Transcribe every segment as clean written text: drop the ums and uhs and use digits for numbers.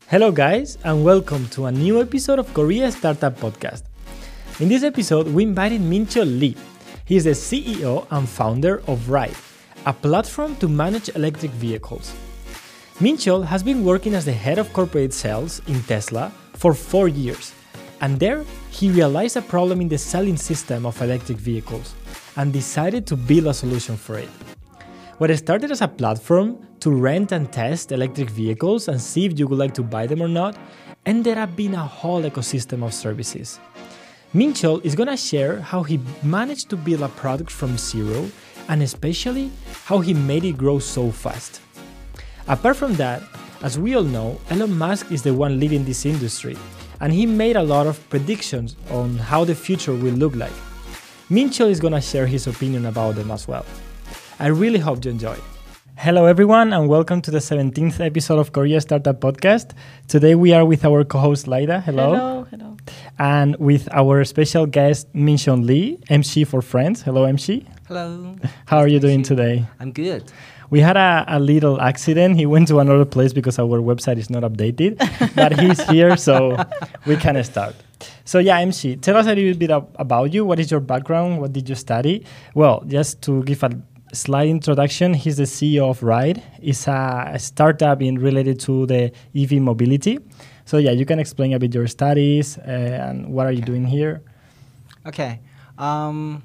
Hello guys, and welcome to a new episode of Korea Startup Podcast. In this episode, we invited Minchol Lee. He is the CEO and founder of Ride, a platform to manage electric vehicles. Minchol has been working as the head of corporate sales in Tesla for 4 years, and there he realized a problem in the selling system of electric vehicles and decided to build a solution for it. What started as a platform to rent and test electric vehicles and see if you would like to buy them or not, ended up being a whole ecosystem of services. Minchol is going to share how he managed to build a product from zero and especially how he made it grow so fast. Apart from that, as we all know, Elon Musk is the one leading this industry, and he made a lot of predictions on how the future will look like. Minchol is going to share his opinion about them as well. I really hope you enjoy. Hello everyone, and welcome to the 17th episode of Korea Startup Podcast. Today we are with our co-host Laida. Hello. Hello. And with our special guest Minchol Lee, MC for Friends. Hello MC. Hello. How are you doing today? I'm good. We had a little accident. He went to another place because our website is not updated, but he's here, so we can start. So yeah, MC, tell us a little bit about you. What is your background? What did you study? Well, just to give a slight introduction, he's the CEO of Ride. It's a startup related to the EV mobility. So yeah, you can explain a bit your studies and what are you doing here? Okay. My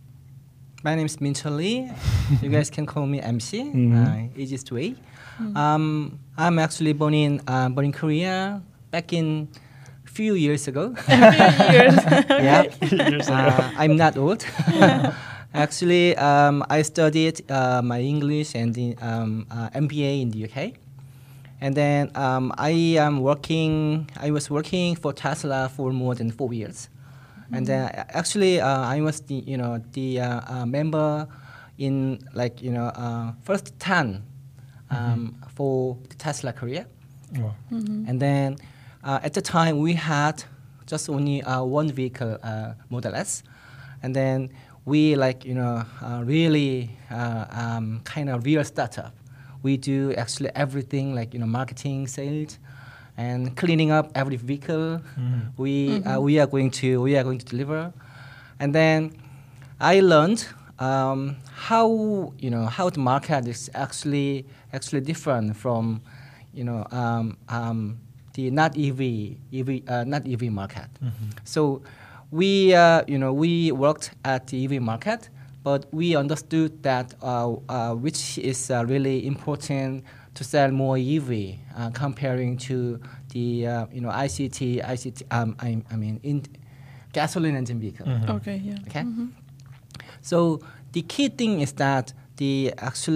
name is Minchol Lee. You guys can call me MC. Easiest way. I'm actually born in Korea back in few years ago. Yeah. I'm not old. Actually, I studied my English and the MBA in the UK, and then I was working for Tesla for more than 4 years, and then actually I was the member in first 10 for the Tesla Korea, and then at the time we had just only one vehicle, Model S, and then we really kind of real startup. We do actually everything marketing, sales, and cleaning up every vehicle. We are going to deliver, and then I learned how the market is actually different from the not EV market. So we worked at the EV market, but we understood that which is really important to sell more EV comparing to the ICT. In gasoline engine vehicle. Okay. Yeah. Okay. So the key thing is that the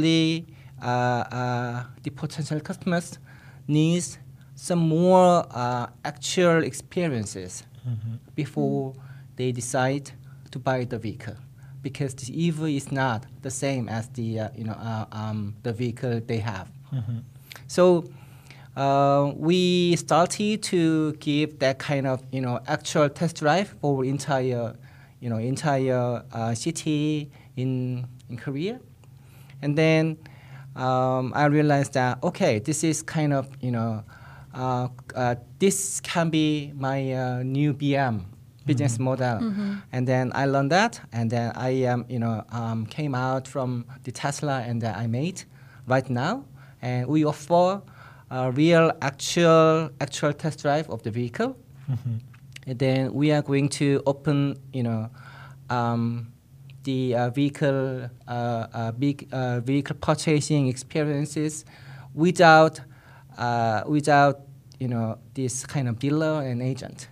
potential customers needs some more actual experiences before they decide to buy the vehicle, because the EV is not the same as the vehicle they have. So we started to give that kind of actual test drive for entire city in Korea, and then I realized that okay, this is kind of this can be my new BM business model, and then I learned that, and then I came out from the Tesla, and I made right now, and we offer a real actual test drive of the vehicle, and then we are going to open the vehicle purchasing experiences without this kind of dealer and agent.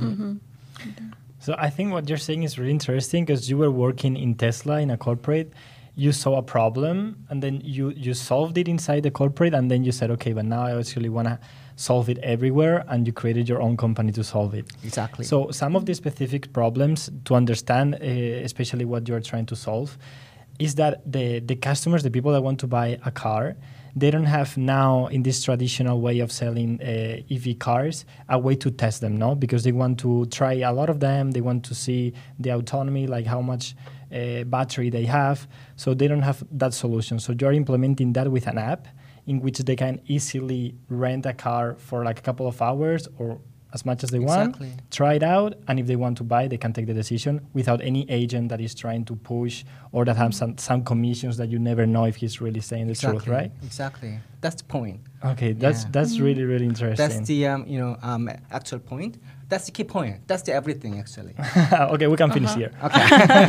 So I think what you're saying is really interesting, because you were working in Tesla in a corporate, you saw a problem, and then you solved it inside the corporate, and then you said, okay, but now I actually want to solve it everywhere, and you created your own company to solve it. Exactly. So some of the specific problems to understand, especially what you're trying to solve, is that the customers, the people that want to buy a car, they don't have now, in this traditional way of selling EV cars, a way to test them, no? Because they want to try a lot of them. They want to see the autonomy, like how much battery they have. So they don't have that solution. So you're implementing that with an app in which they can easily rent a car for like a couple of hours or as much as they want, try it out, and if they want to buy, they can take the decision without any agent that is trying to push or that has some commissions that you never know if he's really saying the truth, right? Exactly. That's the point. Okay, that's really, really interesting. That's the actual point. That's the key point. That's the everything actually. Okay, we can finish here. Okay.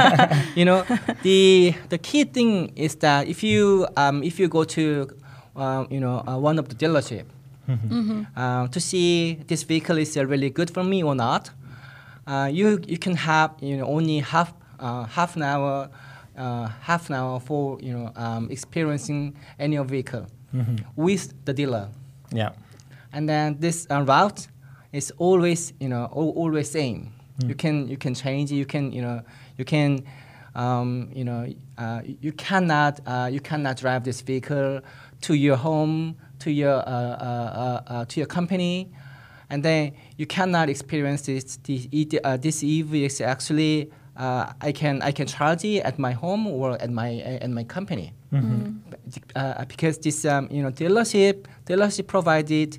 The key thing is that if you go to one of the dealership to see this vehicle is really good for me or not, you can have only half an hour for experiencing any vehicle with the dealer. Yeah. And then this route is always always same. You can change. You cannot drive this vehicle to your home, to your company, and then you cannot experience this EV is actually I can charge it at my home or at my company because this dealership provided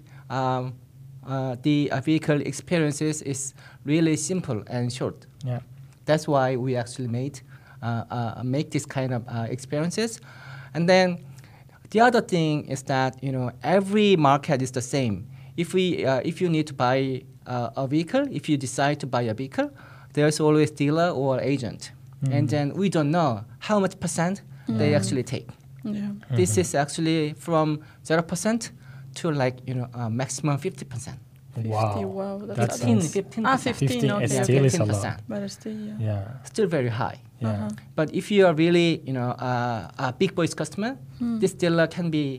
the vehicle experiences is really simple and short. Yeah, that's why we actually make this kind of experiences. And then the other thing is that every market is the same. If you need to buy a vehicle, if you decide to buy a vehicle, there's always dealer or agent, and then we don't know how much percent they actually take. Yeah. This is actually from 0% to maximum 50%. Wow. That's 15%. 15, okay. Still is a lot. But still, Still very high. Yeah. But if you are really, a big boys customer, this dealer can be,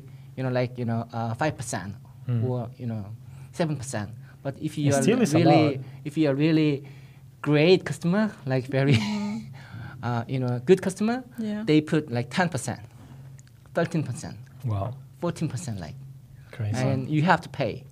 5% or 7%. But if you are really great customer, like very, good customer, they put like 10%, 13%, wow, 14%, like, crazy, and you have to pay.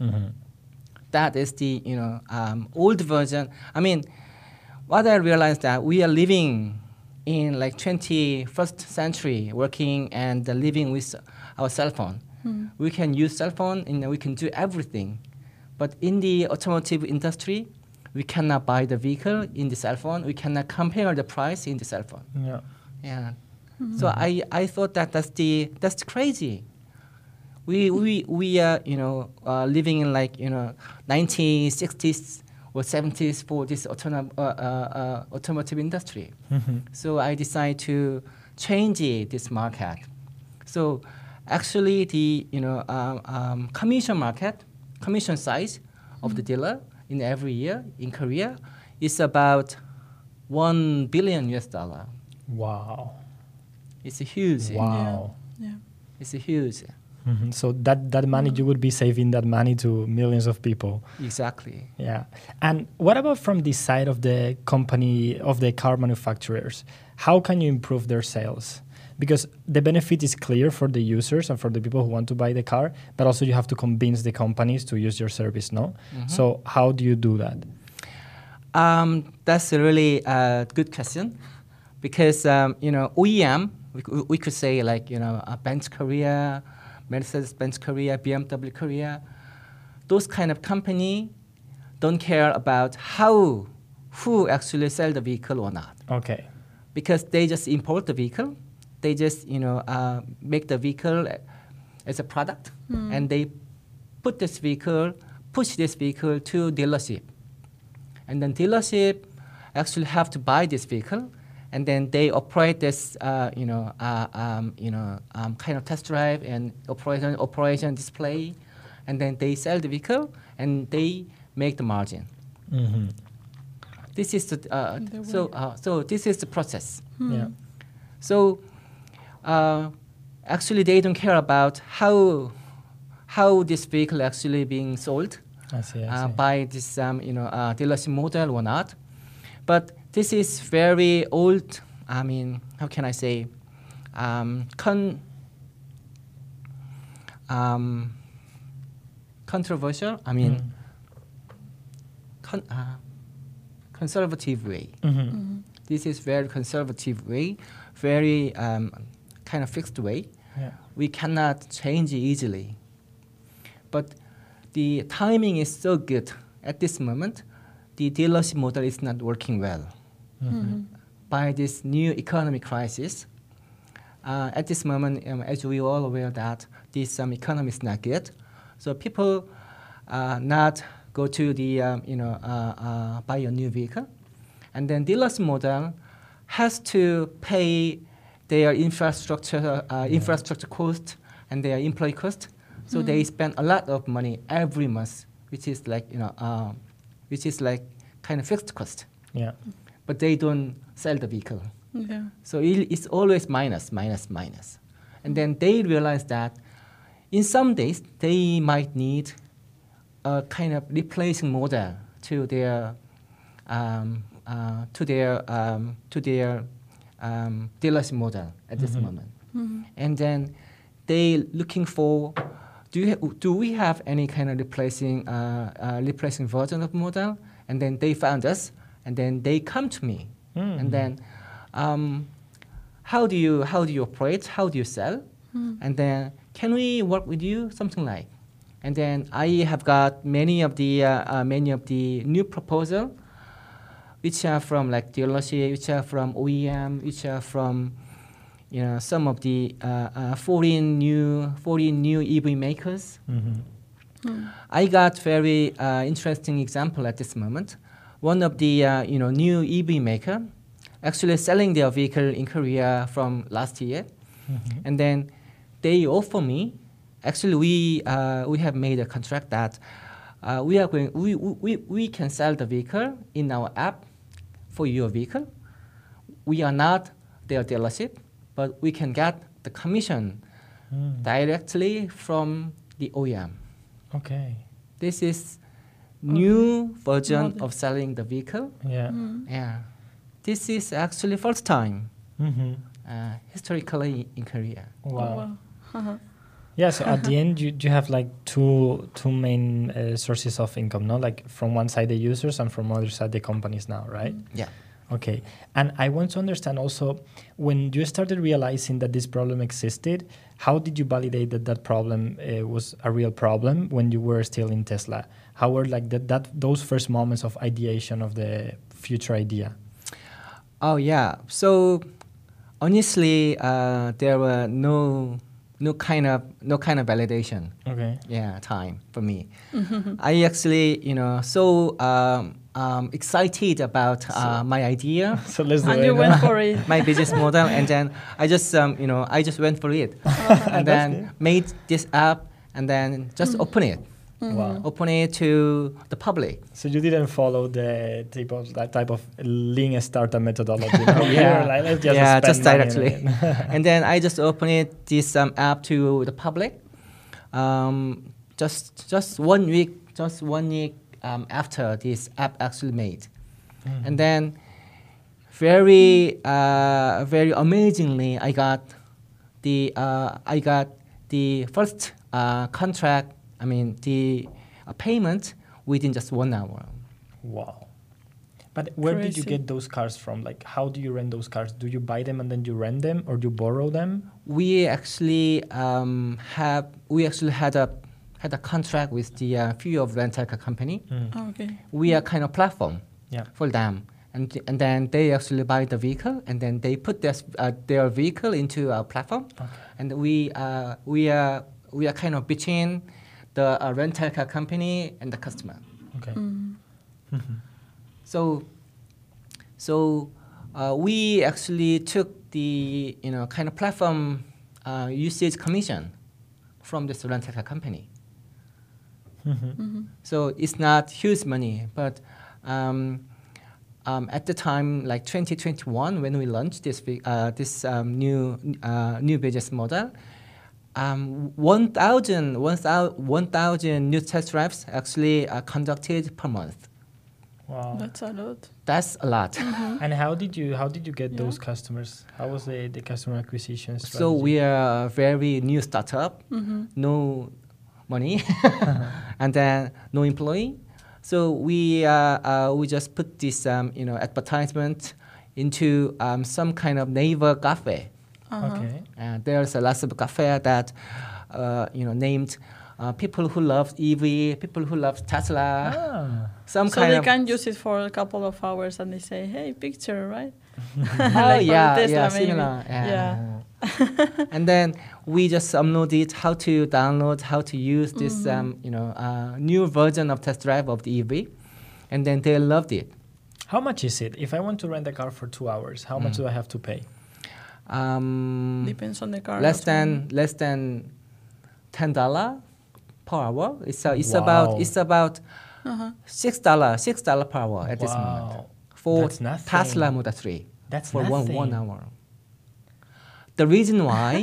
That is the old version. I mean, what I realized that we are living in like 21st century, working and living with our cell phone. We can use cell phone and we can do everything. But in the automotive industry, we cannot buy the vehicle in the cell phone. We cannot compare the price in the cell phone. Yeah. So I thought that's crazy. We are living in 1960s or 70s for this automotive industry. So I decided to change this market. So actually the commission size of the dealer in every year in Korea is about $1 billion. Wow. It's a huge. Wow. Yeah. It's a huge. So that money, you would be saving that money to millions of people. Exactly. Yeah. And what about from the side of the company, of the car manufacturers? How can you improve their sales? Because the benefit is clear for the users and for the people who want to buy the car, but also you have to convince the companies to use your service, no? So how do you do that? That's a really good question. Because, OEM, we could say Benz Korea, Mercedes-Benz Korea, BMW Korea, those kind of company don't care about who actually sell the vehicle or not. Okay. Because they just import the vehicle, they just make the vehicle as a product, and they push this vehicle to dealership, and then dealership actually have to buy this vehicle. And then they operate this, kind of test drive and operation display, and then they sell the vehicle and they make the margin. This is the so this is the process. Yeah. So actually, they don't care about how this vehicle actually being sold I see. by this dealership model or not, but this is very old. I mean, how can I say? Controversial. I mean, conservative way. This is very conservative way, very kind of fixed way. Yeah. we cannot change easily. But the timing is so good at this moment. The dealership model is not working well. By this new economic crisis, at this moment, as we all aware that this economy is not good, so people not go to the buy a new vehicle, and then dealership model has to pay their infrastructure cost and their employee cost. So they spend a lot of money every month, which is like kind of fixed cost. Yeah. But they don't sell the vehicle. Yeah. So it's always minus. And then they realize that in some days they might need a kind of replacing model to their dealership model at this moment. And then they looking for, do we have any kind of replacing version of model? And then they found us, and then they come to me, and then how do you operate? How do you sell? And then can we work with you? Something like. And then I have got many of the new proposal, which are from like dealership, which are from OEM, which are from some of the foreign new EV makers. I got very interesting example at this moment. One of the new EV maker actually selling their vehicle in Korea from last year, and then they offer me. Actually, we have made a contract that we can sell the vehicle in our app for your vehicle. We are not their dealership, but we can get the commission directly from the OEM. Okay. This is new version of selling the vehicle. Yeah. Yeah, this is actually first time historically in Korea. Wow. Yeah, so at the end, you have like two main sources of income, no? Like from one side the users and from other side the companies now, right? Yeah. Okay. And I want to understand also, when you started realizing that this problem existed, how did you validate that problem was a real problem when you were still in Tesla? How were like those first moments of ideation of the future idea? Oh yeah. So honestly, there were no kind of validation. Okay. Yeah, time for me. I actually so excited about my idea. So let's do And it. you went for it. My business model, and then I just went for it, and then made this app, and then just open it. Wow. Open it to the public. So you didn't follow the type of lean startup methodology. No? Yeah. Like, let's just Yeah, spend just money on directly. it. And then I just opened this app to the public. Just 1 week after this app actually made, and then very amazingly, I got the first contract. I mean the payment within just 1 hour. Wow. But where did you Crazy. get those cars from? Like, how do you rent those cars? Do you buy them and then you rent them, or do you borrow them? We actually had a contract with the few of rental car company. Okay. We are kind of platform Yeah. for them, and then they actually buy the vehicle, and then they put their vehicle into our platform, and we are kind of between the rental car company and the customer. Okay. So we actually took the kind of platform usage commission from this rental car company. So it's not huge money, but at the time, like 2021, when we launched this new business model, 1,000 new test drives actually conducted per month. Wow. That's a lot. That's a lot. And how did you get those customers? How was the customer acquisition strategy? So we are a very new startup, no money, and then no employee. So we just put this advertisement into some kind of neighbor cafe. Okay. There's a lots of cafe that named people who love EV, people who love Tesla. Ah. Some So kind they of can use it for a couple of hours and they say, hey, picture, right? oh Like for yeah, the Tesla, yeah, maybe. similar. Yeah. And then we just uploaded how to download, how to use this new version of test drive of the EV, and then they loved it. How much is it? If I want to rent a car for 2 hours, how much do I have to pay? Depends on the car. Less as well. than $10 per hour. It's Wow. about $6 per hour at this moment Wow. for That's nothing. Tesla Model 3 That's for nothing. 1 hour. The reason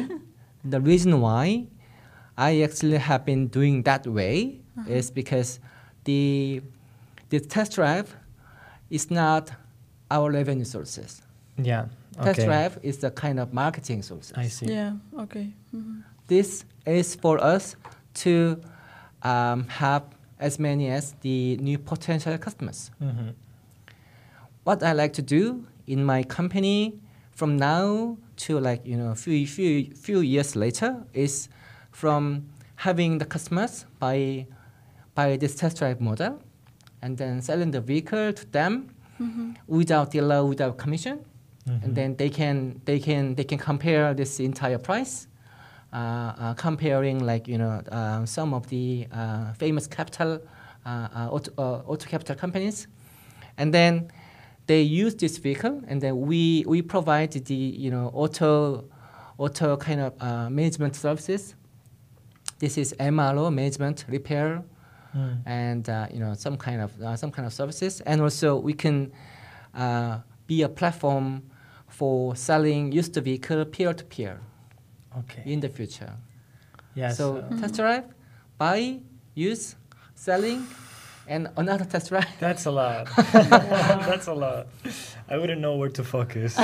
why I actually have been doing that way is because the test drive is not our revenue sources. Yeah. Test Okay. drive is the kind of marketing sources. I see. Yeah, okay. Mhm. This is for us to have as many as the new potential customers. Mm-hmm. What I like to do in my company from now to few years later is from having the customers buy this test drive model and then selling the vehicle to them without dealer, without commission, and then they can compare this entire price, comparing some of the famous auto capital companies, and then they use this vehicle, and then we provide the auto kind of management services. This is MRO, management, repair, and some kind of services, and also we can be a platform for selling used vehicle peer to peer Okay. in the future. Yes. So test drive, buy, use, selling, and another test drive. That's a lot. That's a lot. I wouldn't know where to focus.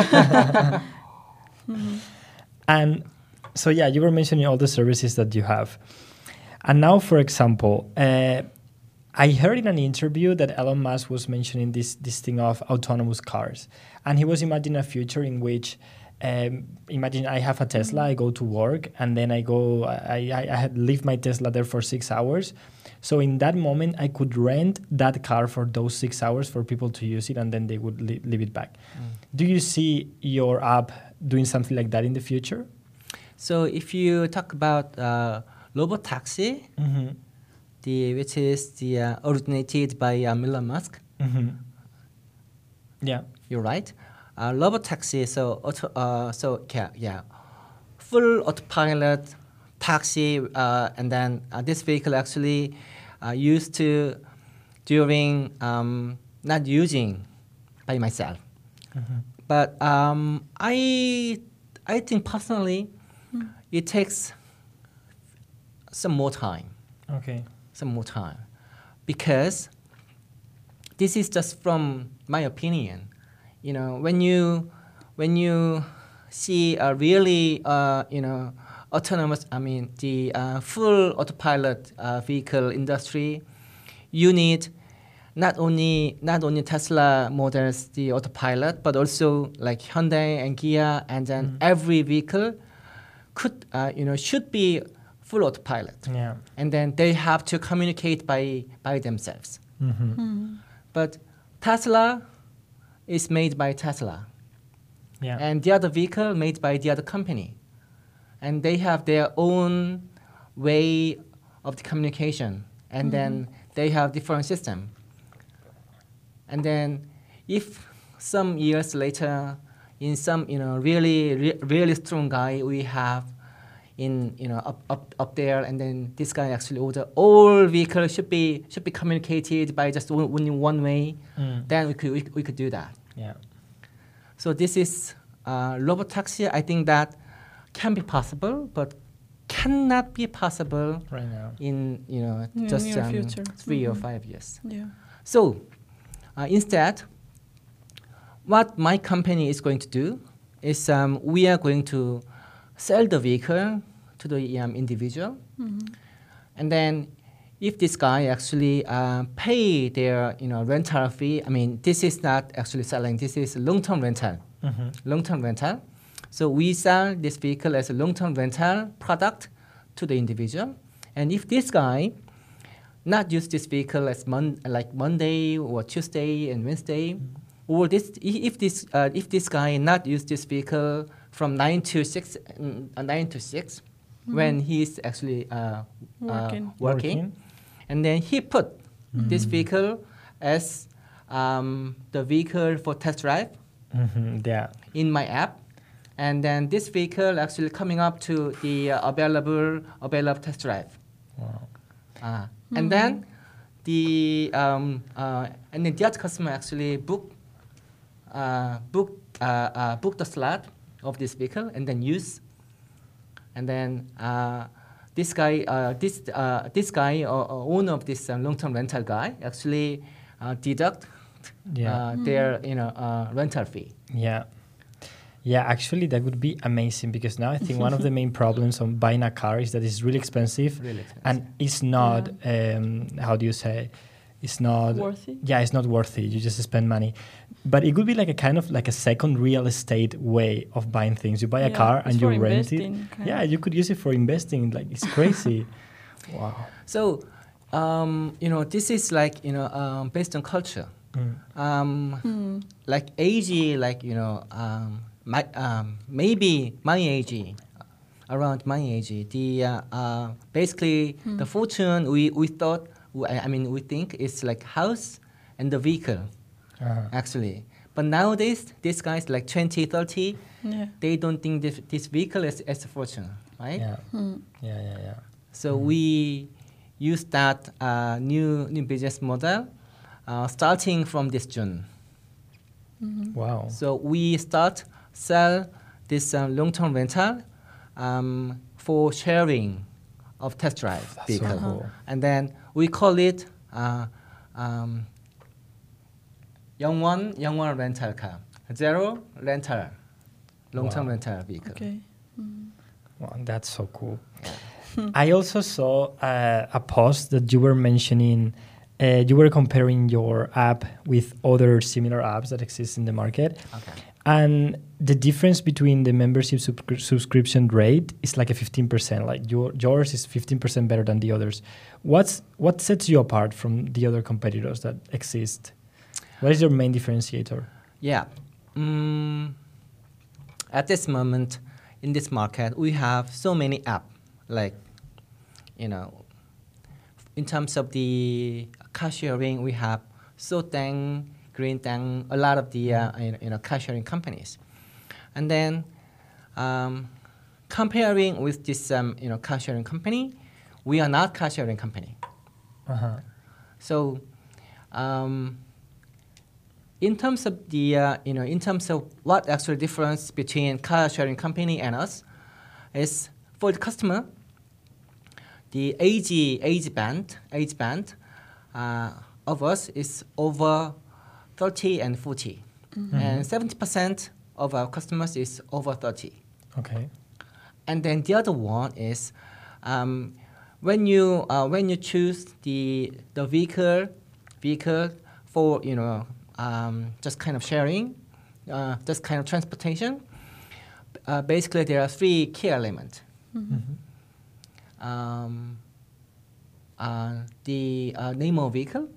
And so, yeah, you were mentioning all the services that you have. And now, for example, I heard in an interview that Elon Musk was mentioning this thing of autonomous cars. And he was imagining a future in which, imagine I have a Tesla, I go to work, and then I had leave my Tesla there for 6 hours. So in that moment, I could rent that car for those 6 hours for people to use it, and then they would leave it back. Do you see your app doing something like that in the future? So if you talk about Robotaxi, which is originated by Elon Musk, Yeah. you're right. Robotaxi, full autopilot taxi, and then this vehicle actually used to during not using by myself, but I think personally it takes some more time. Okay. Some more time, because this is just from my opinion. When you see a really autonomous, the full autopilot vehicle industry, you need not only Tesla models, the autopilot, but also like Hyundai and Kia, and then every vehicle should be full autopilot. Yeah. And then they have to communicate by themselves. But Tesla is made by Tesla, Yeah. and the other vehicle made by the other company, and they have their own way of the communication, and then they have different system. And then if some years later, in some really strong guy we have up there, and then this guy actually order all vehicles should be communicated by just only one way, then we could do that. Yeah. So this is Robotaxi. I think that can be possible, but cannot be possible Right now. in In just near future. 3 or 5 years. Yeah. So instead, what my company is going to do is we are going to sell the vehicle to the individual, and then if this guy actually pay their rental fee, this is not actually selling. This is long-term rental. Long-term rental. So we sell this vehicle as a long-term rental product to the individual. And if this guy not use this vehicle as like Monday or Tuesday and Wednesday, or if this guy not use this vehicle from 9 to 6, when he's actually working, and then he put this vehicle as the vehicle for test drive in my app, and then this vehicle actually coming up to the available test drive. Wow. And then the other customer actually book the slot of this vehicle and then use. And then this guy, owner of this long-term rental guy, actually deduct their rental fee. Yeah, actually, that would be amazing because now I think one of the main problems on buying a car is that it's really expensive. And it's not, how do you say, it's not worthy. Yeah, it's not worthy. You just spend money. But it could be like a kind of like a second real estate way of buying things. You buy a car and you rent it. Yeah, you could use it for investing. Like, it's crazy. Wow. So, this is like, based on culture. Like age, like, maybe my age, around my age, the basically the fortune we thought, we think it's like house and the vehicle, actually. But nowadays, these guys like 20, 30, they don't think this vehicle is as a fortune, right? Yeah. So we use that new business model starting from this June. Wow. So we start sell this long-term rental for sharing of test drive vehicle. So cool. And then we call it 영원 rental car, zero rental, long-term rental vehicle. Okay. Wow, that's so cool. I also saw a post that you were mentioning. You were comparing your app with other similar apps that exist in the market. Okay. And the difference between the membership subscription rate is like a 15%. Like yours is 15% better than the others. What sets you apart from the other competitors that exist? What is your main differentiator? Yeah. At this moment, in this market, we have so many apps. Like, in terms of the car sharing, we have Sotang, Greentang, a lot of the car sharing companies. And then comparing with this car sharing company, we are not car sharing company. So in terms of the in terms of what actual difference between car sharing company and us is for the customer, the age band of us is over 30 and 40, and 70% of our customers is over 30. Okay. And then the other one is when you choose the vehicle for just kind of sharing, just kind of transportation. Basically, there are three key elements. The name of vehicle,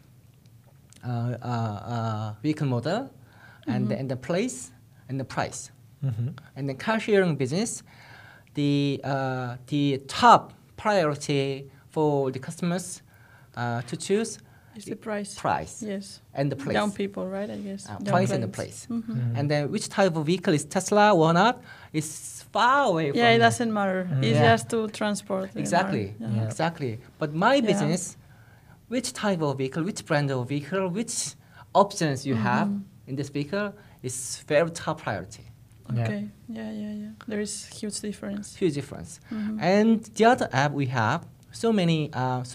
vehicle model, and the place and the price. And the car sharing business, the top priority for the customers to choose is the price. Price. Yes. And the place. Young people, right? I guess. Price and the place. And then which type of vehicle is Tesla or not is far away from. Yeah, it doesn't matter. It's just to transport. Exactly. Exactly. But my business, which type of vehicle, which brand of vehicle, which options you have in this vehicle is very top priority. Okay. Yeah. There is huge difference. Huge difference. And the other app we have so many.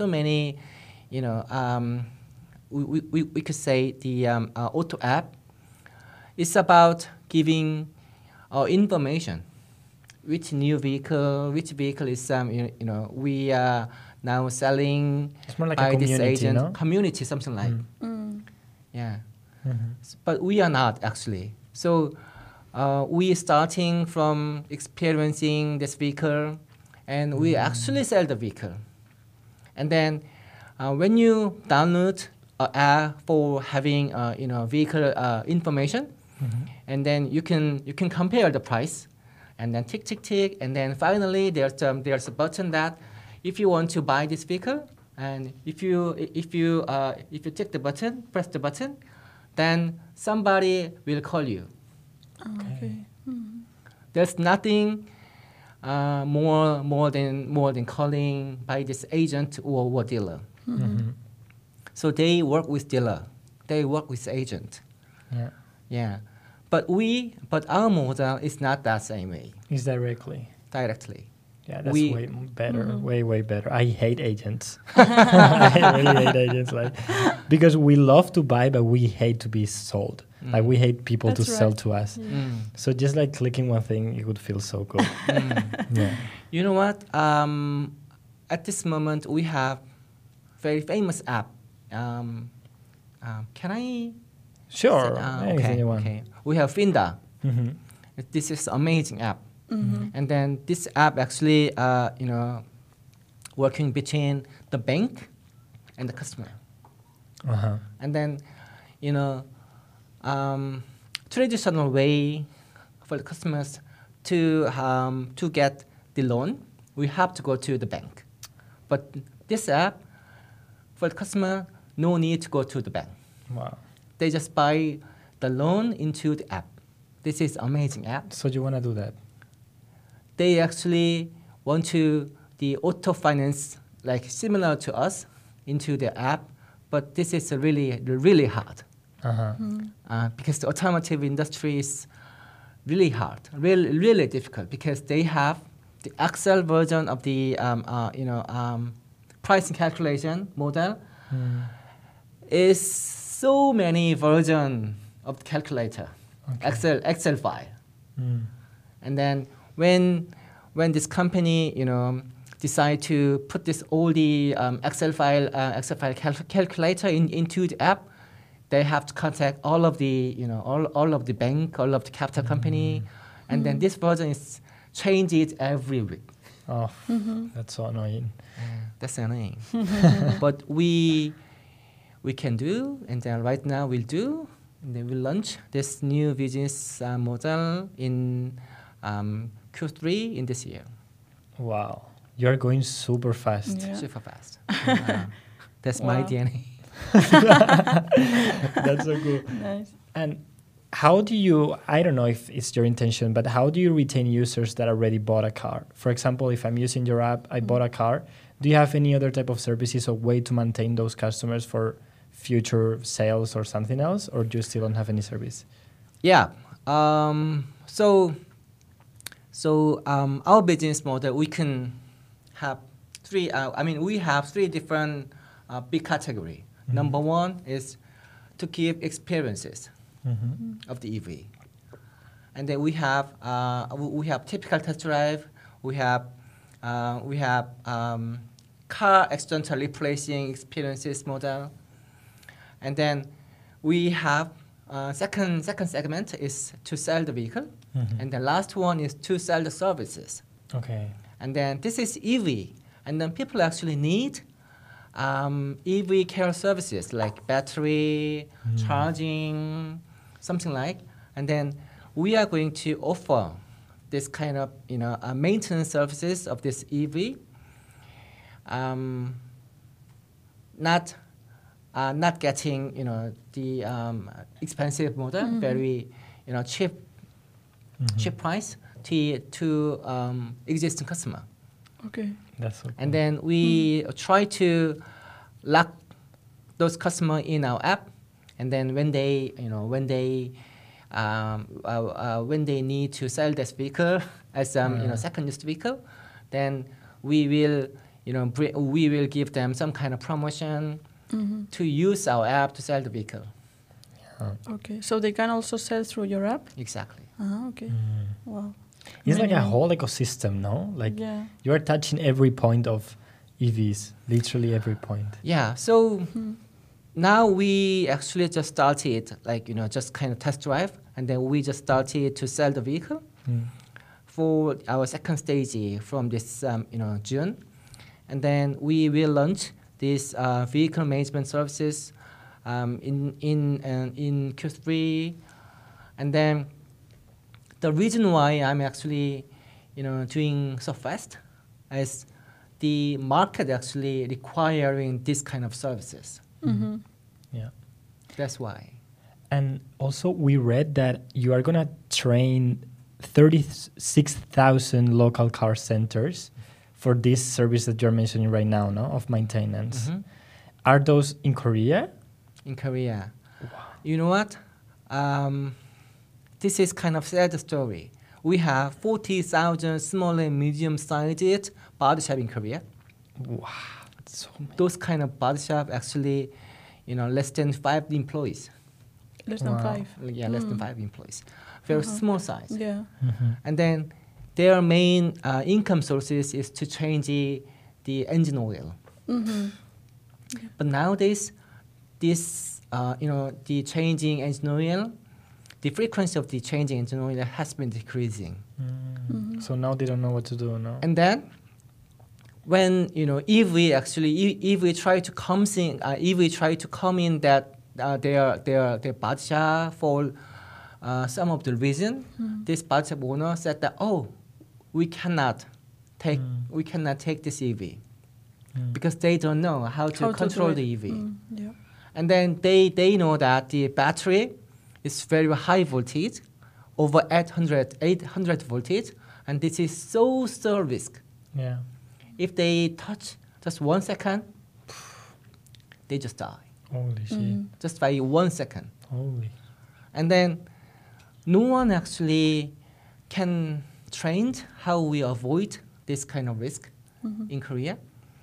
We could say the auto app is about giving information. Which new vehicle, which vehicle is we are now selling. It's more like by a community, this agent, no? community, something like. Yeah. But we are not actually. So we starting from experiencing this vehicle, and we actually sell the vehicle. And then when you download an app for having vehicle information, and then you can compare the price, and then tick tick tick, and then finally there's a button that if you want to buy this vehicle, and if you tick the button, press the button, then somebody will call you. Okay. There's nothing more than calling by this agent or dealer. So they work with dealer, they work with agent. Yeah. Yeah, but our model is not that same way. It's directly. Yeah, that's We- way better. Way better. I hate agents. I really hate agents, like, because we love to buy, but we hate to be sold. Like, we hate people to That's sell right. to us. Mm. So just like clicking one thing, it would feel so good. Yeah. You know what? At this moment, we have very famous app. Can I? Sure. Okay, Anyone. okay. We have Finda. Mhm. This is amazing app. And then this app actually, working between the bank and the customer. Uh-huh. And then, traditional way for the customers to get the loan, we have to go to the bank. But this app, for the customer, no need to go to the bank. Wow. They just buy the loan into the app. This is amazing app. So you want to do that? They actually want to the auto finance like similar to us into the app, but this is really hard Uh-huh. because the automotive industry is really hard, really difficult because they have the Excel version of the pricing calculation model. Is so many version of the calculator, Excel file. And then when this company decide to put this all the Excel file calculator into the app, they have to contact all of the all of the bank, all of the capital company, and then this version is changed every week. Oh, that's so annoying. That's annoying. But we can do, and then right now we'll do, and then we'll launch this new business model in Q3 in this year. Wow. You're going super fast. Yeah. Super fast. That's my Wow. DNA. That's so cool. Nice. And how do you, I don't know if it's your intention, but how do you retain users that already bought a car? For example, if I'm using your app, I bought a car, do you have any other type of services or way to maintain those customers for future sales or something else, or do you still don't have any service? Yeah. So our business model, we can have three. We have three different big category. Number one is to give experiences of the EV, and then we have typical test drive. We have car accidental replacing experiences model, and then we have second segment is to sell the vehicle, and the last one is to sell the services. Okay. And then this is EV, and then people actually need EV care services like battery, charging, something like. And then we are going to offer this kind of maintenance services of this EV. Not getting the expensive model, very cheap price to existing customer. Okay. That's so cool. And then we try to lock those customers in our app, and then when they need to sell this vehicle as second used vehicle, then we will give them some kind of promotion to use our app to sell the vehicle. Okay. So they can also sell through your app? Exactly. Okay. Wow. It's like a Amazing. whole ecosystem, no? Like Yeah. you're touching every point of EVs, literally every point. Yeah. So now we actually just started just kind of test drive, and then we just started to sell the vehicle for our second stage from this June, and then we will launch this vehicle management services in Q3, and then the reason why I'm actually doing so fast is the market actually requiring this kind of services. Yeah. That's why. And also, we read that you are going to train 36,000 local car centers for this service that you're mentioning right now, no, of maintenance. Are those in Korea? In Korea. Wow. You know what? This is kind of sad story. We have 40,000 small and medium-sized body shop in Korea. Wow. So those kind of body shop actually, less than 5 employees. Less than 5. Yeah, less than 5 employees. Very small size. Yeah. And then their main income sources is to change the engine oil. But nowadays, this, the changing engine oil, the frequency of the changing engine oil has been decreasing. So now they don't know what to do, no? And then, when if we try to come in that their body shop for some of the reason, this body shop owner said that we cannot take this EV because they don't know how to control the EV. Yeah. And then they know that the battery is very high voltage, over 800 voltage, and this is so risk. Yeah. If they touch just 1 second, they just die. Holy shit. Just by 1 second. Holy. And then no one actually can train how we avoid this kind of risk in Korea.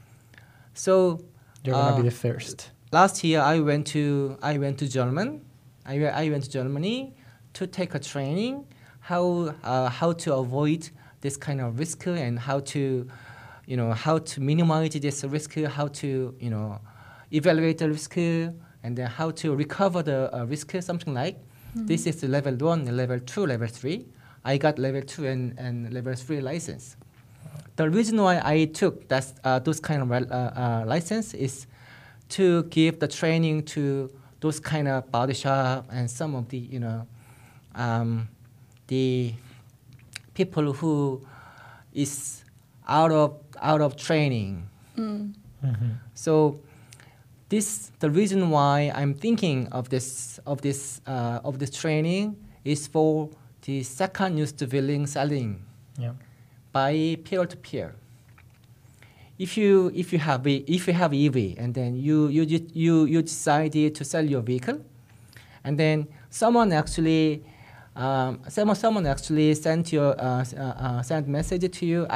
So You're gonna be the first. last year I went to Germany. I went to Germany to take a training how to avoid this kind of risk and how to minimize this risk, how to evaluate the risk, and then how to recover the risk, something like. This is the level 1, level 2, level 3. I got level 2 and level 3 license. The reason why I took those kind of license is to give the training to those kind of body shop and some of the people who is out of training. So the reason why I'm thinking of this training is for the second used billing selling by peer to peer. If you have EV and then you decided to sell your vehicle, and then someone actually sent message to you.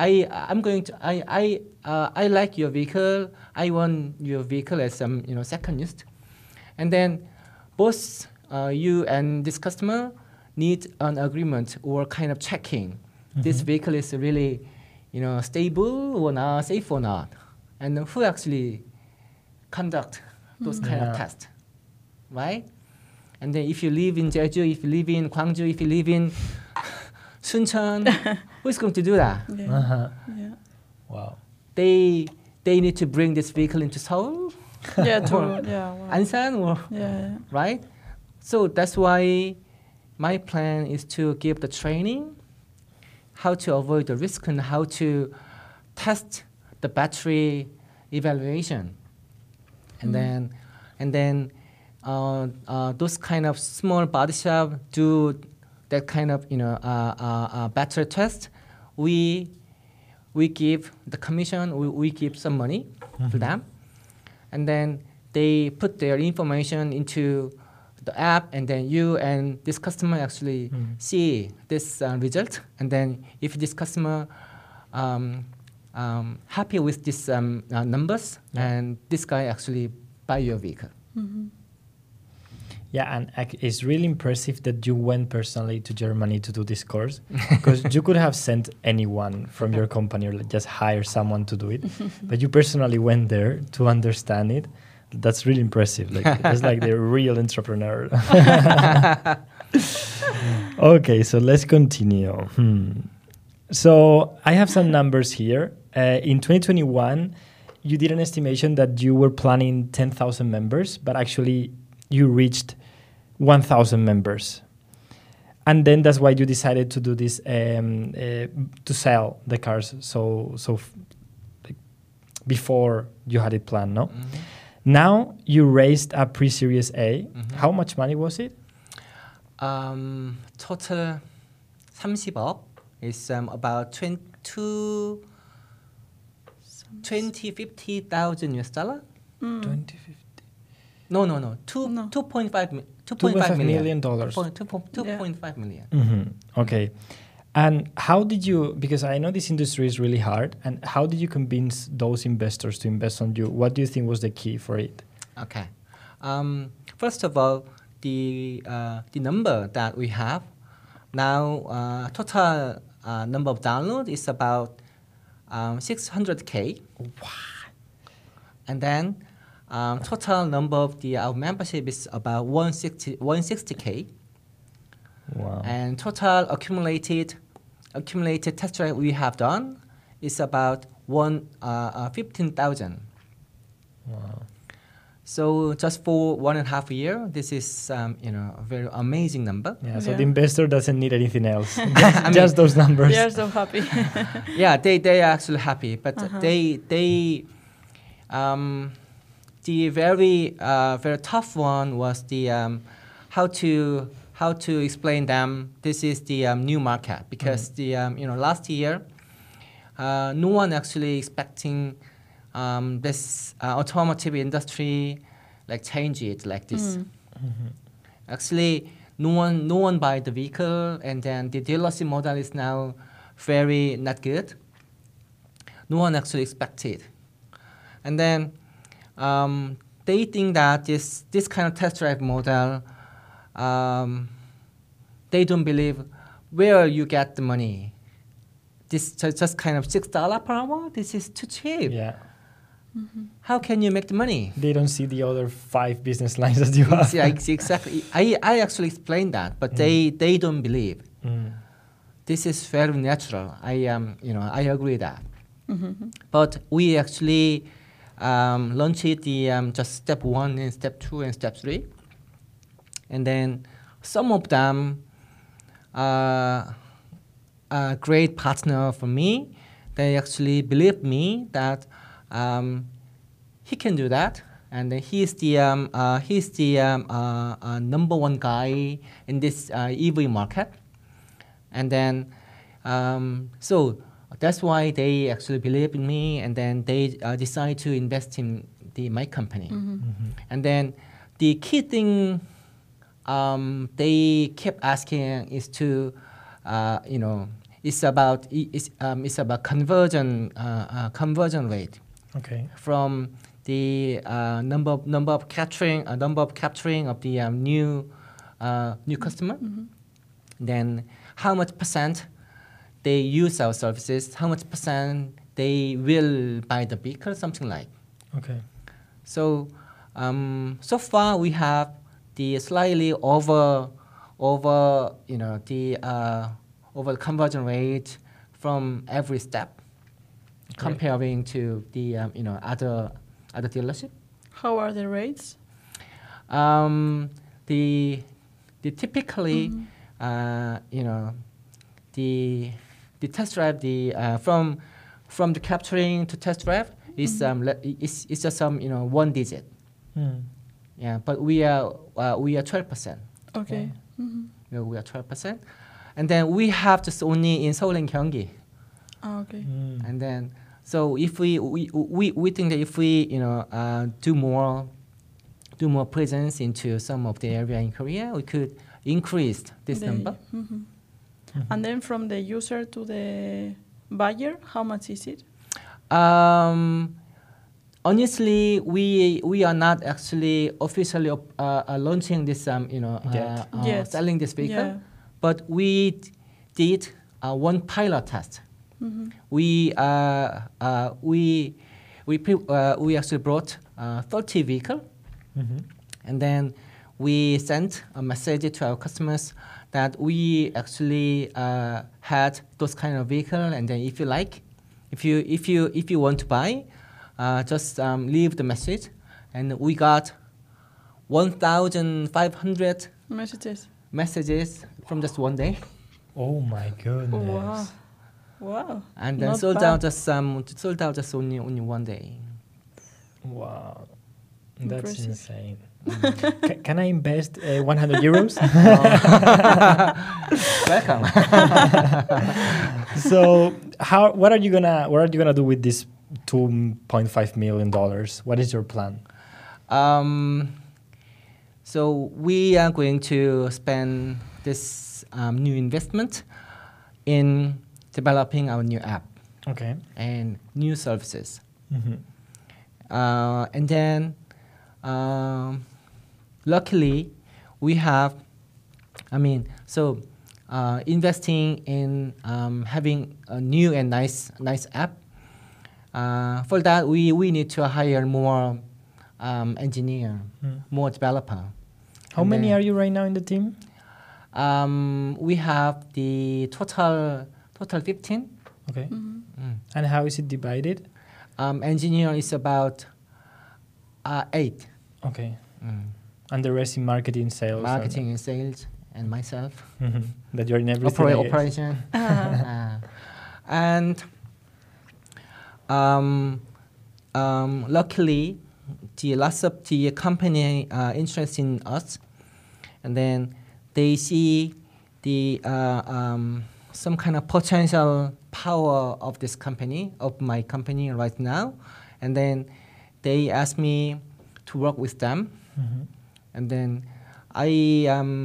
I like your vehicle. I want your vehicle as some second used, and then both you and this customer need an agreement or kind of checking. This vehicle is really stable or not, safe or not, and who actually conduct those kind of tests, right? And then if you live in Jeju, if you live in Gwangju, if you live in Suncheon, who is going to do that? Yeah. Wow. They need to bring this vehicle into Seoul, Yeah, true. Yeah. Wow. Ansan, or Yeah. right? So that's why my plan is to give the training, how to avoid the risk and how to test the battery evaluation, and then those kind of small body shop do that kind of battery test. We give the commission. We give some money to them, and then they put their information into the app, and then you and this customer actually see this result. And then if this customer happy with these numbers, and this guy actually buy your vehicle. Yeah, and it's really impressive that you went personally to Germany to do this course, because you could have sent anyone from your company or just hire someone to do it, but you personally went there to understand it. That's really impressive. That's like the real entrepreneur. Okay, so let's continue. So I have some numbers here. In 2021, you did an estimation that you were planning 10,000 members, but actually you reached 1,000 members. And then that's why you decided to do this, to sell the cars. Like, before you had it planned, no? Mhm. Now you raised a pre-series A. Mhm. How much money was it? Total 30억 is about 50,000 US dollar. 2050. No. No. 2.5 million dollars. 2.5 million. Okay. And how did you, because I know this industry is really hard, and how did you convince those investors to invest on you? What do you think was the key for it? Okay. First of all, the number that we have now, total number of download is about 600K. Wow. And then total number of our membership is about 160K. Wow. And total accumulated test drive we have done is about 15,000. Wow. So just for 1.5 years, this is a very amazing number. Yeah, so Yeah. the investor doesn't need anything else. I Just those numbers. We are so happy. Yeah, they are actually happy, but the very very tough one was the how to explain them. This is the new market because the last year no one actually expecting this automotive industry like change it like this. Actually, no one buy the vehicle, and then the dealership model is now very not good. No one actually expected, and then they think that this kind of test drive model, they don't believe where you get the money. This just kind of $6 per hour. This is too cheap. Yeah. How can you make the money? They don't see the other 5 business lines that you have. Yeah, exactly. I actually explained that, but they don't believe. This is very natural. I agree that. But we actually launched the just step 1 and step 2 and step 3, and then some of them a great partner for me. They actually believe me that he can do that, and he's the number one guy in this EV market. And then so that's why they actually believe in me, and then they decide to invest in my company. And then the key thing they kept asking is to it's about conversion rate. Okay. From the number of capturing of the new customer. Then how much percent they use our services, how much percent they will buy the vehicle, something like. Okay. So so far we have the slightly over the conversion rate from every step, comparing to the other dealership. How are the rates? The typically the test drive from the capturing to test drive is just some 1 digit. Yeah, but we are 12%. Okay. We are 12%, and then we have just only in Seoul and Gyeonggi. Okay. And then, so if we think that if we do more presence into some of the area in Korea, we could increase this number. And then from the user to the buyer, how much is it? Honestly, we are not actually officially launching this selling this vehicle, Yeah. but we did one pilot test. We actually brought 30 vehicles, and then we sent a message to our customers that we actually had those kind of vehicle, and then if you like, if you want to buy, just leave the message, and we got 1,500 messages from just one day, Oh my goodness. Wow. Wow. and then Not sold bad. out just only one day. Wow. That's Impressive. insane. Can I invest 100 euros? Welcome. So what are you gonna do with this $2.5 million? What is your plan? So we are going to spend this new investment in developing our new app Okay. and new services. Mm-hmm. And then, luckily, we have, investing in having a new and nice app. For that, we need to hire more engineer, more developer. How many are you right now in the team? We have the total 15. Okay. Mhm. And how is it divided? Engineer is about 8. Okay. And the rest in marketing, sales. Marketing and sales, and myself. That you're in everything. I guess. Operation. And luckily, lots of the company interest in us, and then they see the some kind of potential power of this company, of my company right now, and then they ask me to work with them, and then I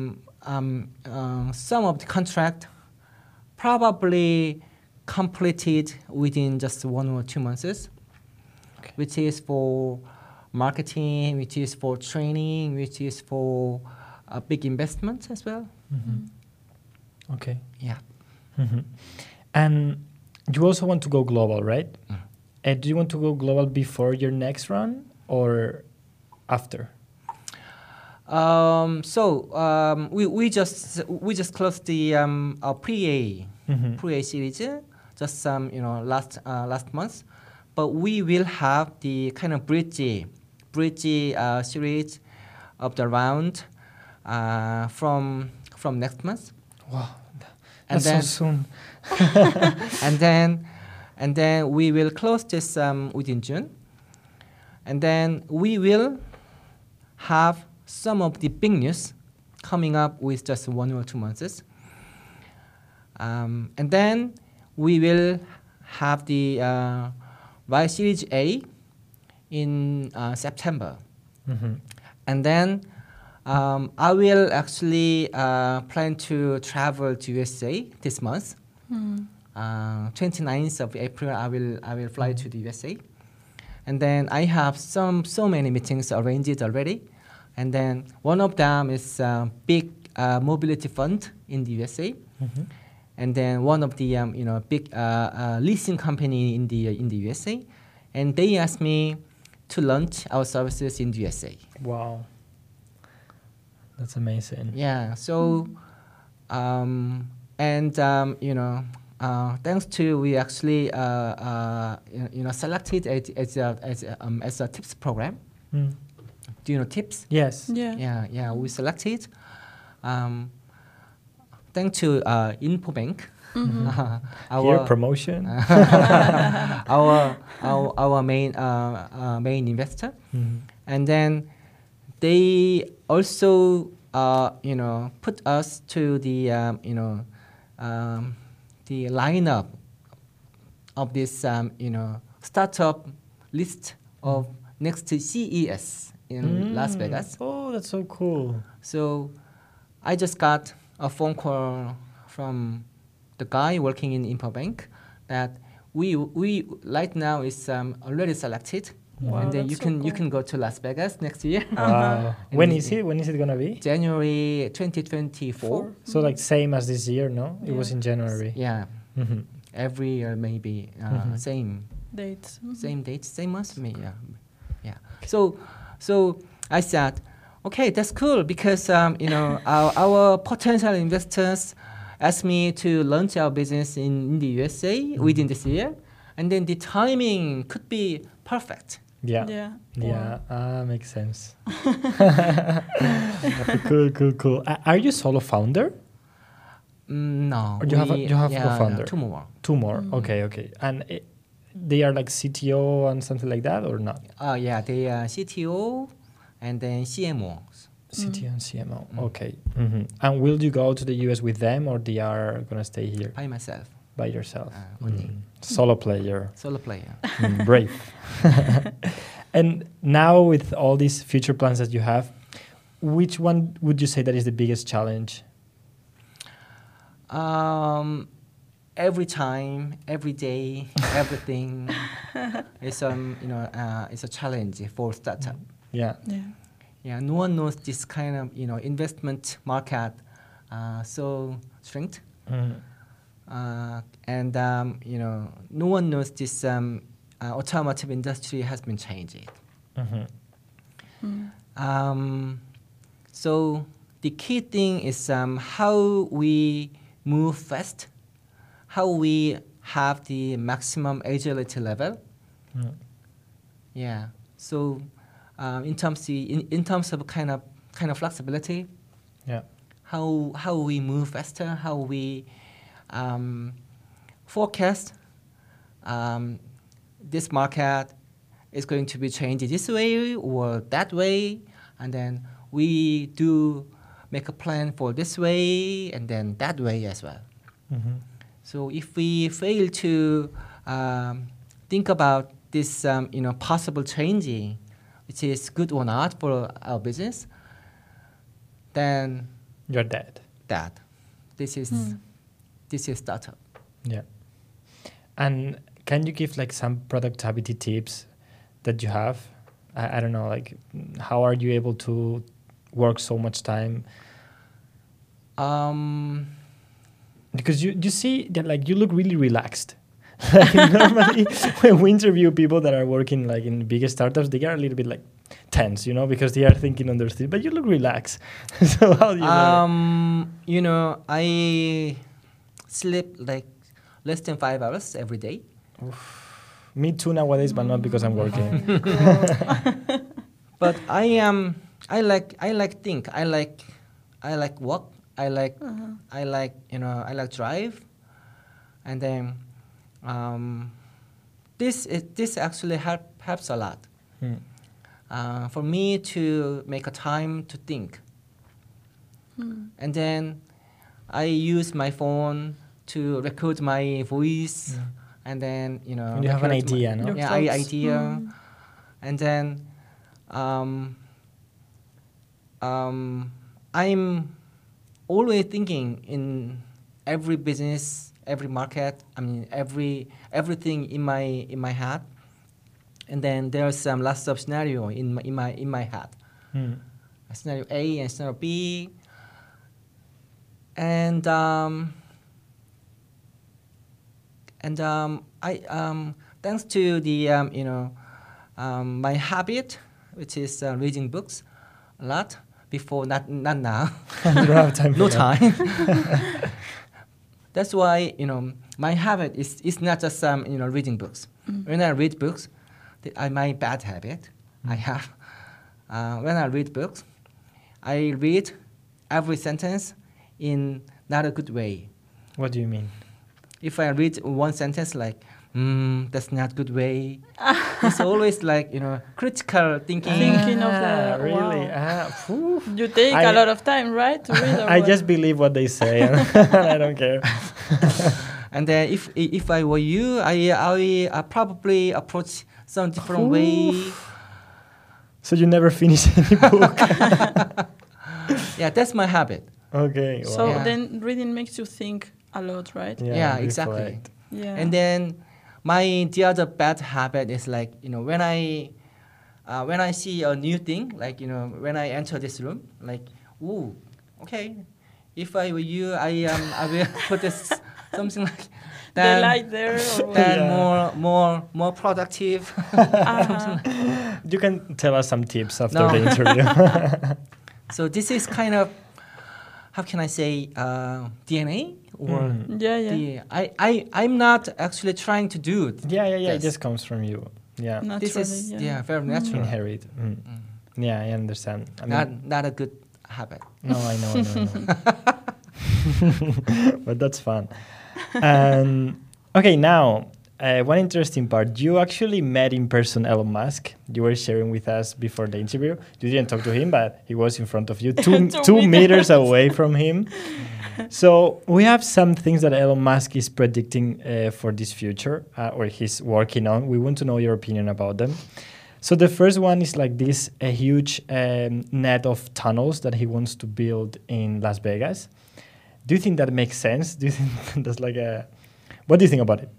some of the contract probably completed within just 1 or 2 months, which is for marketing, which is for training, which is for a big investment as well. Okay. Yeah. And you also want to go global, right? Do you want to go global before your next run or after? We just closed the pre-A series just last month, but we will have the kind of bridge series of the round from next month. Wow, And that's then so soon. and then we will close this within June, and then we will have some of the big news coming up with just 1 or 2 months. And then we will have the Y Series A in September. And then I will actually plan to travel to USA this month. 29th of April, I will fly to the USA. And then I have so many meetings arranged already. And then one of them is big mobility fund in the USA. And then one of the big leasing company in the USA. And they asked me to launch our services in the USA. Wow. That's amazing. Yeah. So, thanks to we actually selected as a tips program. Do you know tips? Yes. Yeah. Yeah. We selected. Thanks to InfoBank. Here, promotion. our main investor, and then they also put us to the the lineup of this startup list of next to CES in Las Vegas. Oh, that's so cool. So I just got a phone call from the guy working in InfoBank that we right now is already selected. Wow, And then that's you so can cool. go to Las Vegas next year. Wow. And When the- is it? When is it gonna be? January 2024. So like same as this year, no? It was Yeah. in January. Yeah, Mm-hmm. every year maybe same Dates. date, same month. Yeah. So I said, Okay, that's cool because our potential investors asked me to launch our business in the USA within this year, and then the timing could be perfect. Yeah. Yeah. Yeah. Makes sense. Cool. Are you solo founder? No. Or you have co-founder? Two more. Two more. Okay. And they are like CTO and something like that, or not? Yeah, they are CTO and then CMOs. CTO and CMO. Okay. And will you go to the US with them, or they are gonna stay here By myself. by yourself? Only. Solo player. Solo player. Brave. And now with all these future plans that you have, which one would you say that is the biggest challenge? Every time, every day, everything is it's a challenge for startup. Yeah. Yeah. Yeah, no one knows this kind of investment market so strict, and no one knows this automotive industry has been changing. So the key thing is how we move fast, how we have the maximum agility level. Yeah. So in terms of kind of flexibility, Yeah. how we move faster, how we forecast this market is going to be changed this way or that way, and then we do make a plan for this way and then that way as well. So if we fail to think about this possible changing, which is good or not for our business, then You're dead. this is startup. Yeah. And can you give like some productivity tips that you have? I don't know, like how are you able to work so much time? Because you see that like you look really relaxed. Like normally when we interview people that are working like in bigger startups, they are a little bit like tense, because they are thinking on their feet, but you look relaxed. So how do you know? I sleep like less than 5 hours every day. Me too nowadays, but not because I'm working. But I like think. I like walk. I like drive, and then this actually helps a lot for me to make a time to think. And then I use my phone to record my voice, and then you have an idea, no? Yeah, idea, and then I'm always thinking in every business, every market. I mean, everything in my head, and then there's lots of scenario in my head. Scenario A and scenario B, and I thanks to the my habit, which is reading books a lot. Before, not now. You don't have time for no that. time. That's why my habit is not just reading books. When I read books, my bad habit I have. When I read books, I read every sentence in not a good way. What do you mean? If I read one sentence like, that's not good way, it's always like critical thinking. Thinking of the really? wow. You take a lot of time, right, to read. I just believe what they say. I don't care. And then if I were you, I probably approach some different way. So you never finish any book? Yeah, that's my habit. Okay. Wow. So then reading makes you think a lot, right? Yeah, exactly. Reflect. Yeah. And then the other bad habit is like when I see a new thing, like when I enter this room, like, ooh, okay, if I were you, I will put this something like the light there, or then more productive. You can tell us some tips after the interview. So this is kind of, how can I say, DNA or Yeah, yeah. I'm not actually trying to do it. Yeah. It Yes. just comes from you. Yeah. Naturally, This is very natural. Inherit. Yeah, I understand. I mean, Not a good habit. no, I know. But that's fun. And okay, now one interesting part. You actually met in person Elon Musk. You were sharing with us before the interview. You didn't talk to him, but he was in front of you, two meters away from him. So we have some things that Elon Musk is predicting for this future, or he's working on. We want to know your opinion about them. So the first one is like this, a huge net of tunnels that he wants to build in Las Vegas. Do you think that makes sense? Do you think that's like a... What do you think about it?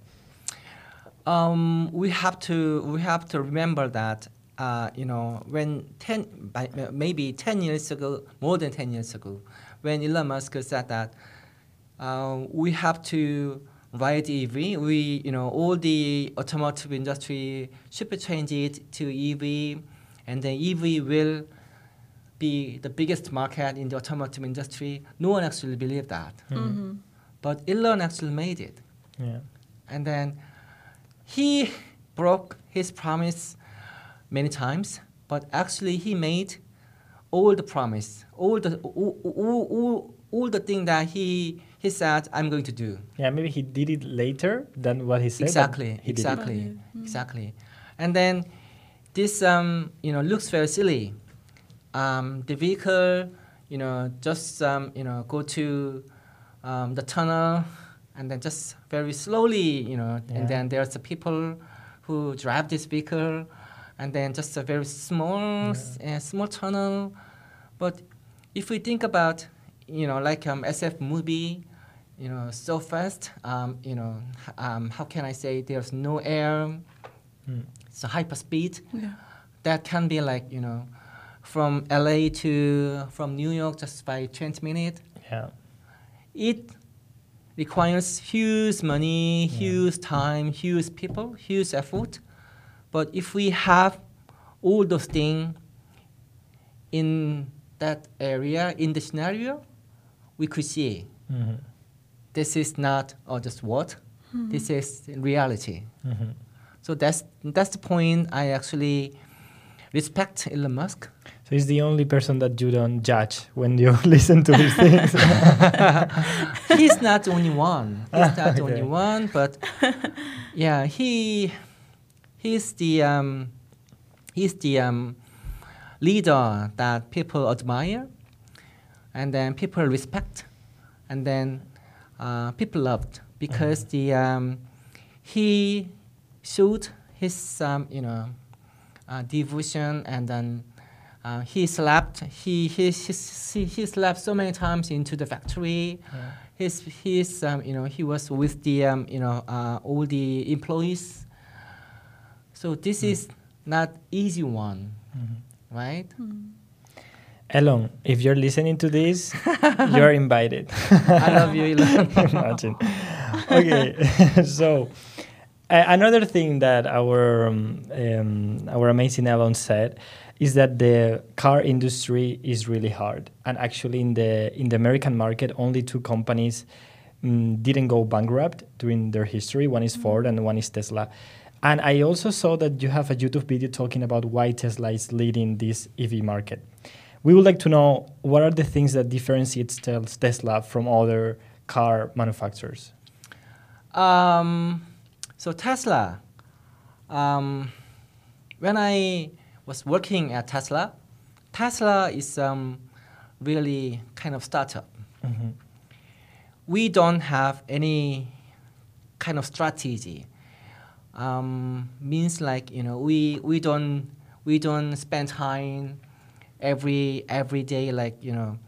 We have to remember that when maybe 10 years ago, more than 10 years ago, when Elon Musk said that we have to ride EV, all the automotive industry should change it to EV, and then EV will be the biggest market in the automotive industry. No one actually believed that, but Elon actually made it. Yeah. And then he broke his promise many times, but actually he made all the promise, all the thing that he said I'm going to do. Yeah, maybe he did it later than what he said. Exactly. And then this looks very silly. The vehicle, just go to the tunnel, and then just very slowly, and then there's the people who drive this vehicle, and then just a very small tunnel. But if we think about, like SF movie, so fast, how can I say, there's no air, it's a hyper speed. Yeah. That can be like, from LA from New York just by 20 minutes. Yeah. It requires huge money, huge time, huge people, huge effort. But if we have all those things in that area, in the scenario, we could see this is not just what, this is reality. So that's the point. I actually respect Elon Musk. So he's the only person that you don't judge when you listen to his things. He's not the only one. He's not the only one, but yeah, he's the leader that people admire, and then people respect, and then people loved because he showed his devotion, and then he slept so many times into the factory. He was with the all the employees. So this is not easy one, right? Elon, if you're listening to this, you're invited. I love you, Elon. Imagine. Okay, so another thing that our amazing Elon said is that the car industry is really hard, and actually in the American market, only two companies didn't go bankrupt during their history. One is Ford and one is Tesla. And I also saw that you have a YouTube video talking about why Tesla is leading this EV market. We would like to know what are the things that differentiates Tesla from other car manufacturers. So Tesla, when I was working at Tesla, Tesla is really kind of startup. We don't have any kind of strategy. Means like we don't spend time every day like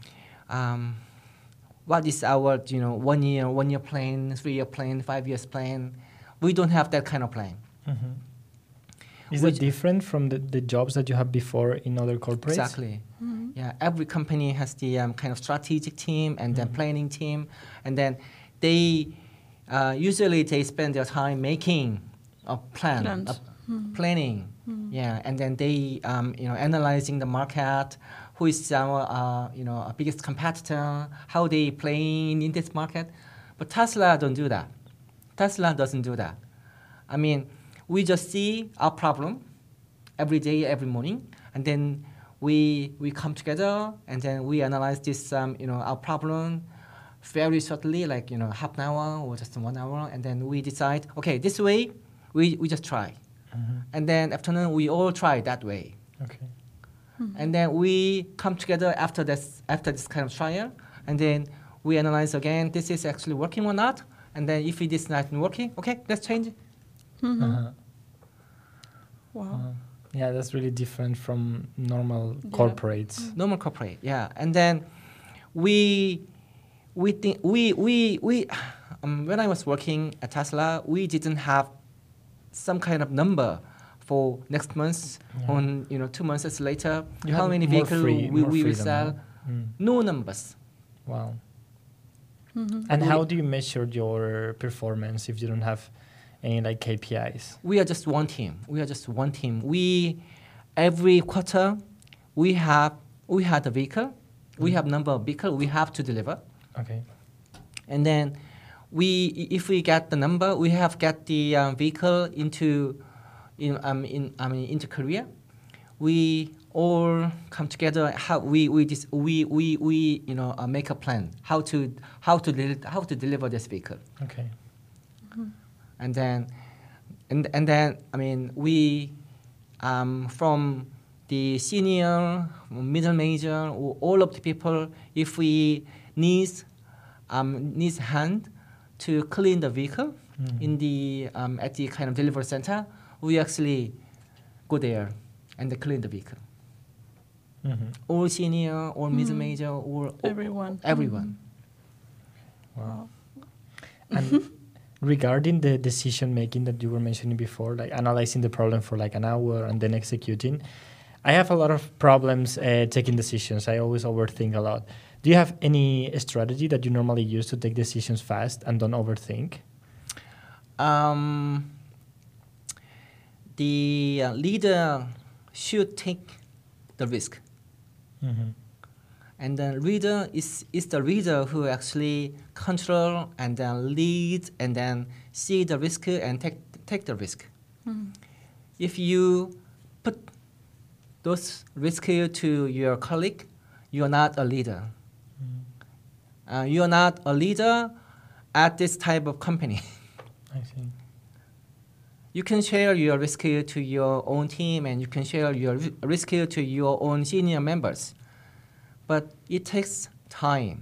what is our 1 year plan, 3 year plan, 5 years plan. We don't have that kind of plan. Is it different from the jobs that you have before in other corporates? Exactly. Yeah, every company has the kind of strategic team and then planning team, and then they usually they spend their time making a plan, planning. Yeah, and then they analyzing the market, who is our biggest competitor, how they playing in this market. But Tesla don't do that. Tesla doesn't do that. I mean, we just see our problem every day, every morning, and then we come together and then we analyze this our problem very shortly, like half an hour or just 1 hour, and then we decide, okay, this way we just try. And then afternoon we all try that way. Okay. And then we come together after this kind of trial, and then we analyze again, this is actually working or not. And then if it is not working, okay, let's change it. Wow. Yeah, that's really different from normal corporates. Normal corporate, yeah. And then we think when I was working at Tesla, we didn't have some kind of number for next month. On 2 months later, You how had many more vehicles free- we more will freedom, sell? huh? No numbers. Wow. And how do you measure your performance if you don't have any like KPIs? We are just one team. We every quarter we had a vehicle. We have number of vehicle we have to deliver. Okay. And then if we get the number, we have get the vehicle into Korea. We all come together. How we make a plan how to deliver this vehicle. Okay. And then I mean we from the senior, middle manager, all of the people, if we needs hand to clean the vehicle in the at the kind of delivery center, we actually go there and clean the vehicle. All senior, all middle manager, or Everyone. everyone. Wow. And regarding the decision making that you were mentioning before, like analyzing the problem for like an hour and then executing, I have a lot of problems taking decisions. I always overthink a lot. Do you have any strategy that you normally use to take decisions fast and don't overthink? The leader should take the risk. And the leader is the leader who actually control and then lead and then see the risk and take the risk. If you put those risks to your colleague, you are not a leader. You are not a leader at this type of company. I see. You can share your risk to your own team and you can share your risk to your own senior members. But it takes time.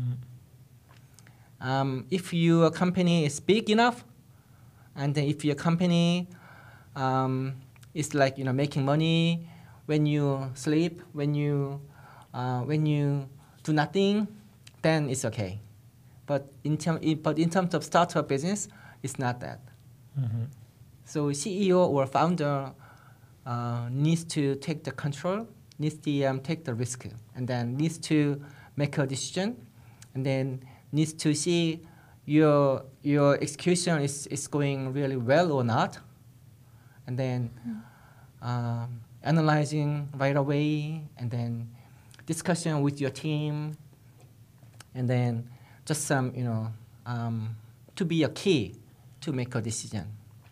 If your company is big enough, and if your company is like making money when you sleep, when you do nothing, then it's okay. But in terms of startup business, it's not that. So CEO or founder needs to take the control, needs to take the risk, and then needs to make a decision, and then needs to see your execution is going really well or not, and then analyzing right away, and then discussion with your team, and then just some to be a key to make a decision.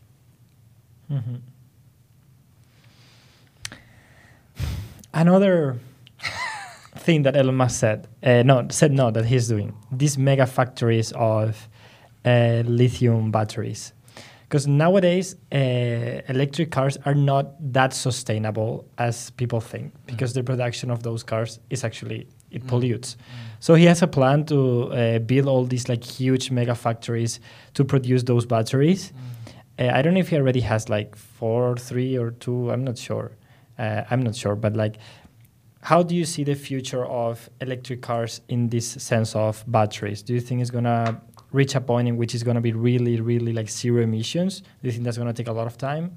Another thing that Elon Musk said that he's doing, these mega factories of lithium batteries. Because nowadays, electric cars are not that sustainable as people think, because the production of those cars is actually, it pollutes. So he has a plan to build all these like huge mega factories to produce those batteries. I don't know if he already has like 4, 3, or 2. I'm not sure. But like, how do you see the future of electric cars in this sense of batteries? Do you think it's gonna reach a point in which it's gonna be really, really like zero emissions? Do you think that's gonna take a lot of time?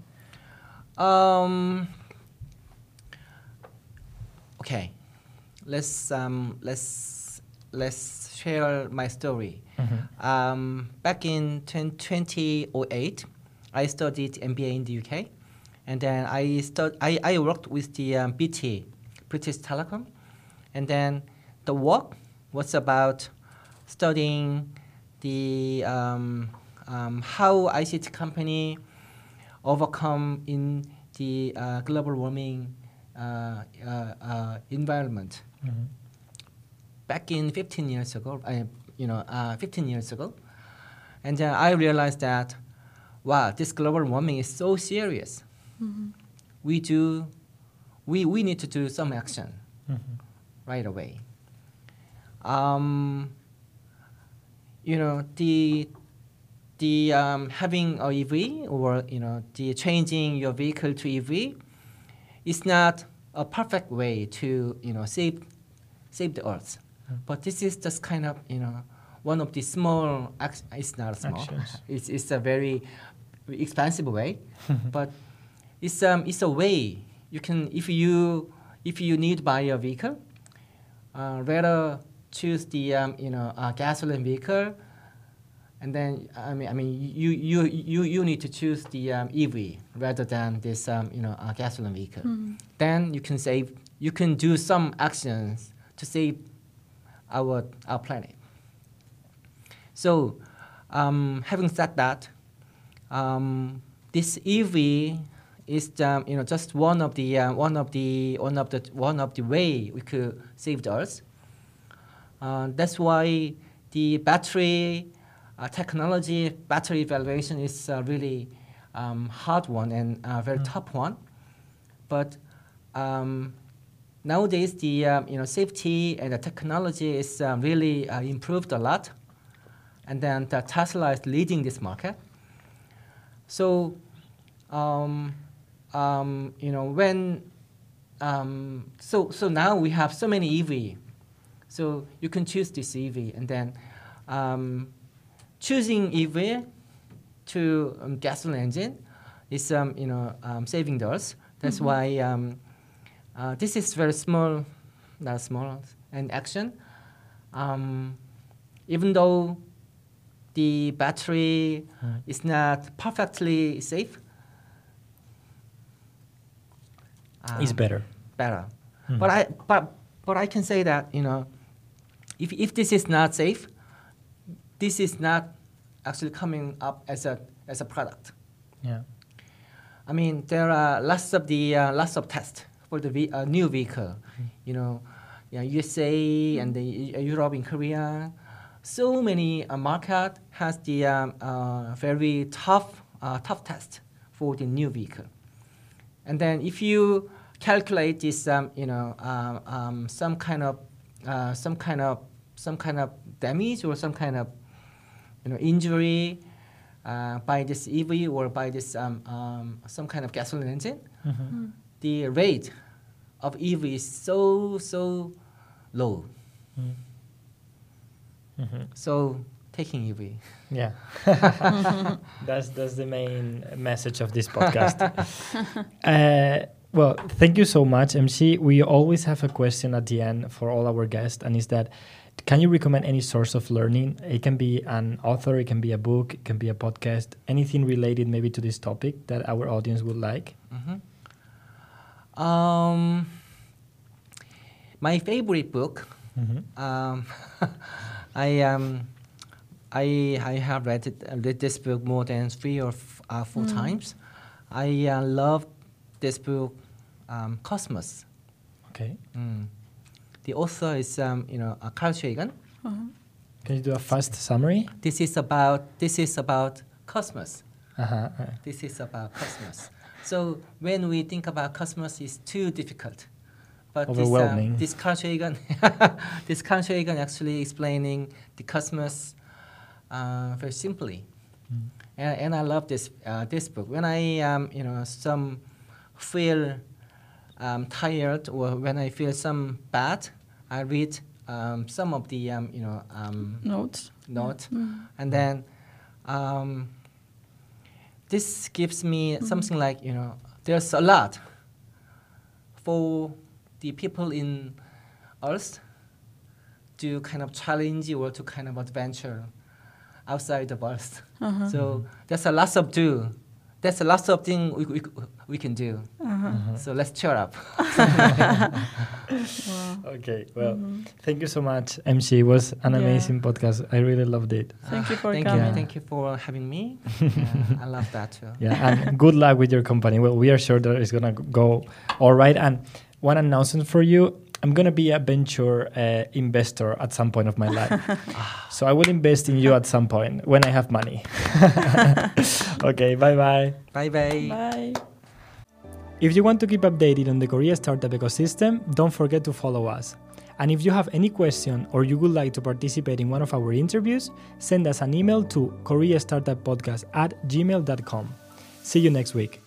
Okay, let's share my story. Back in 2008, I studied MBA in the UK, and then I worked with the BT, British Telecom, And then the work was about studying the how ICT company overcome in the global warming environment. Back in 15 years ago, 15 years ago, and then I realized that, wow, this global warming is so serious. We need to do some action right away. The having a EV or the changing your vehicle to EV is not a perfect way to save the earth, but this is just kind of one of the small it's not small actions. It's a very expensive way, but it's a way you can if you need to buy a vehicle, rather choose the gasoline vehicle. And then you need to choose the EV rather than this gasoline vehicle. Then you can save. You can do some actions to save our planet. So, having said that, this EV is just one of the way we could save the Earth. That's why the battery technology, battery evaluation is a really hard one and a very tough one. But nowadays, the safety and the technology is really improved a lot, and then the Tesla is leading this market. So, so now we have so many EV, so you can choose this EV, and then choosing EV to gasoline engine is saving the earth. That's why this is very small, not small, an action. Even though the battery is not perfectly safe, It's better. Better. But I can say that if this is not safe, this is not actually coming up as a product. Yeah. I mean, there are lots of tests for the new vehicle. USA and the Europe and Korea. So many market has the very tough test for the new vehicle. And then if you calculate this, some kind of damage or some kind of injury by this EV or by this some kind of gasoline engine, the rate of EV is so low. So taking EV. Yeah. That's the main message of this podcast. Well, thank you so much, MC. We always have a question at the end for all our guests, and is that, can you recommend any source of learning? It can be an author, it can be a book, it can be a podcast, anything related maybe to this topic that our audience would like? My favorite book, I have read this book more than 3 or 4 times. I love this book, Cosmos. Okay. The author is Carl Sagan. Can you do a fast summary? This is about cosmos. This is about cosmos. So when we think about cosmos, it's too difficult. But overwhelming. This Carl Sagan, actually explaining the cosmos very simply, and I love this book. When I feel tired or when I feel some bad, I read some of the Notes. And then this gives me something like there's a lot for the people in Earth to kind of challenge or to kind of adventure outside of Earth. So there's a lot of things we can do. So let's cheer up. Wow. Okay, well, thank you so much, MC. It was an Yeah. amazing podcast. I really loved it. Thank you for Thank coming. you. Thank you for having me. I love that too. Yeah, and good luck with your company. Well, we are sure that it's gonna go all right. And one announcement for you: I'm gonna be a venture investor at some point of my life. So I will invest in you at some point when I have money. Okay, bye-bye. Bye-bye. Bye. If you want to keep updated on the Korea startup ecosystem, don't forget to follow us. And if you have any question or you would like to participate in one of our interviews, send us an email to koreastartuppodcast@gmail.com. See you next week.